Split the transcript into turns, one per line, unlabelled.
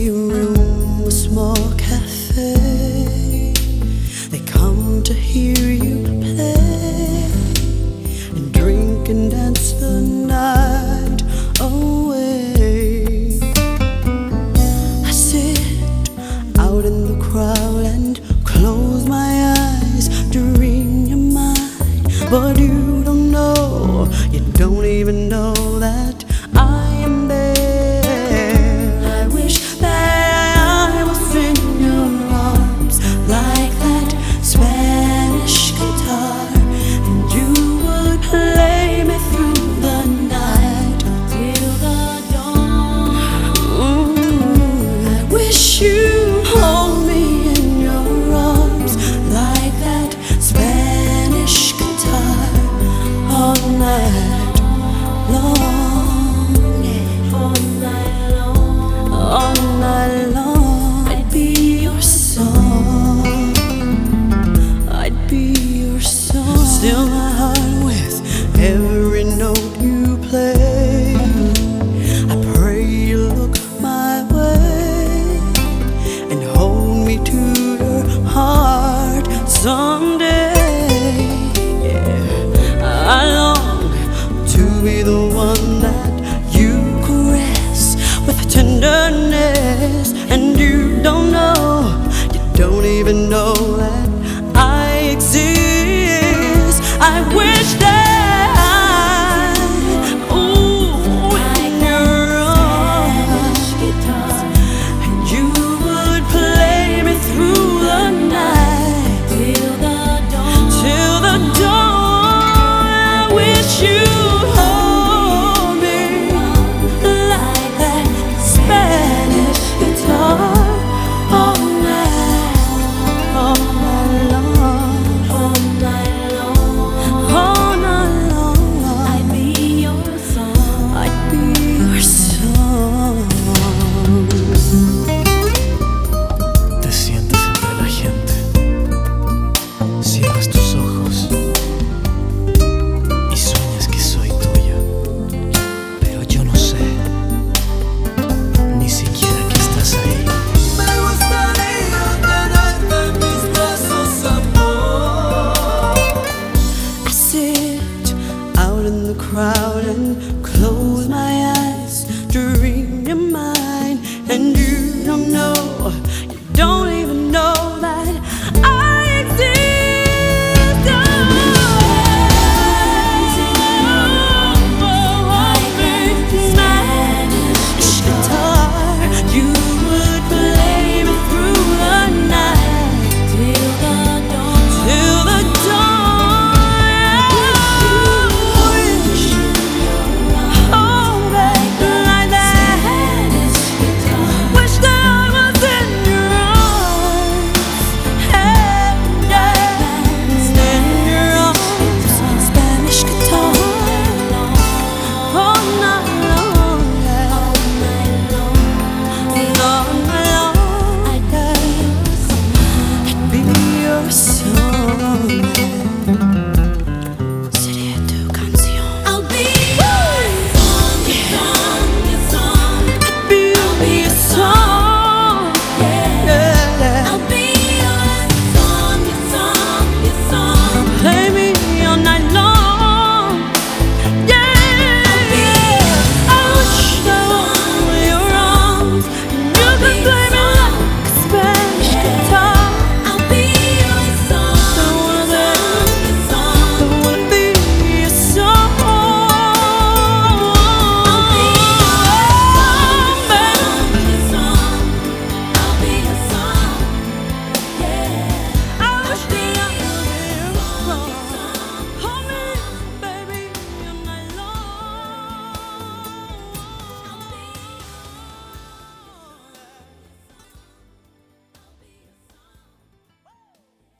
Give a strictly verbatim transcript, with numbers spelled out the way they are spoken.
empty room, a small cafe. They come to hear you play and drink and dance the night away. I sit out in the crowd and close my eyes to read your mind, but you don't know, you don't even know that I am there. I wish that I was in your arms like that Spanish guitar, and you would play me through the night till the dawn. mm, I wish you hold me in your arms like that Spanish guitar all night long. All night long, I'd be your song, I'd be your song. Still my heart with every note you play. I pray you look my way and hold me to your heart someday. Yeah, I long to be the one that you caress with tenderness, and you don't know, you don't even know